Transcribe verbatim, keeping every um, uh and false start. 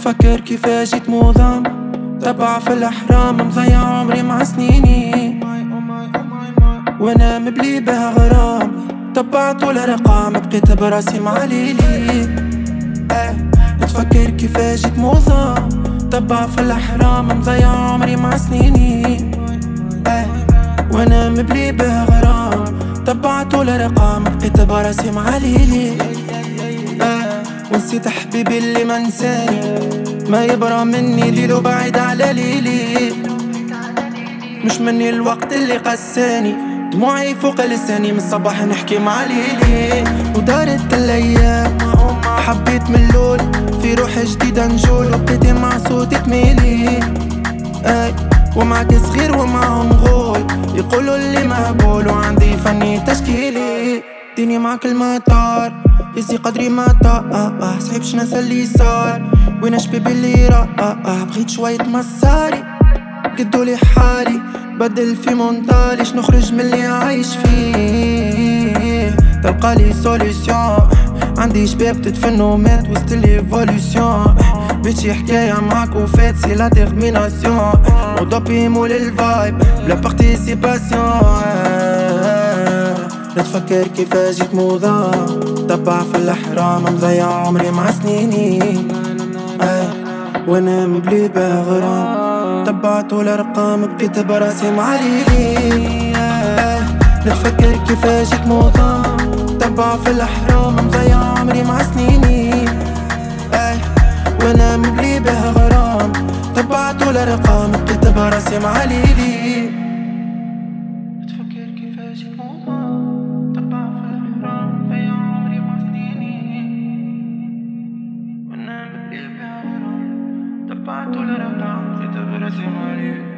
تفكر كيفاش جيت موضة تبع في الأحرام، مضيع عمري مع سنيني وانا مبلي بها غرام. تبعت الأرقام بقيت براسي مع ليلي. اه تفكر كيفاش جيت موضة تبع في الأحرام، مضيع عمري مع سنيني اه وانا مبلي بها غرام. تبعت الأرقام بقيت براسي مع ليلي. اه ونسيت حبيبي اللي ما نساني، ما يبرى مني ليلو بعيد على ليلي. مش مني الوقت اللي قساني، دموعي فوق لساني من الصباح نحكي مع ليلي. ودارت الايام حبيت من اللول في روح جديدة نجول، وبقيتي مع صوتي تميلي. اي ومعك صغير ومعهم غول يقولوا اللي مهبول، وعندي فني تشكيلي. ديني معك المطار يزي قدري ما طاقة، صحيبش ناس اللي صار وين شبيبي اللي راه. بغيت شوية مصاري قدولي حالي، بدل في مونتاليش نخرج من اللي عايش فيه. تلقالي سوليسيون عندي شباب تدفنو مات وسط ليفوليسيون. بيتشي حكاية معاك وفات سي لا تيرميناسيون، وضبي مول الفايب بلا بارتيسيباسيون. نتفكر كيفاش جيت موضة تبع في الأحرام، مضيع عمري مع سنيني اه وانا مبلي بها غرام. تبعت الأرقام بقيت براسي مع ليلي. اه نتفكر كيفاش جيت موضة تبع في الأحرام، مضيع عمري مع سنيني اه وانا مبلي بها غرام. تبعت الأرقام بقيت براسي مع ليلي. نتفكر كيفاش جيت موضة تبع في الأحرام، مضيع عمري مع سنيني وانا مبلي بها غرام. تبعت الأرقام بقيت براسي مع ليلي.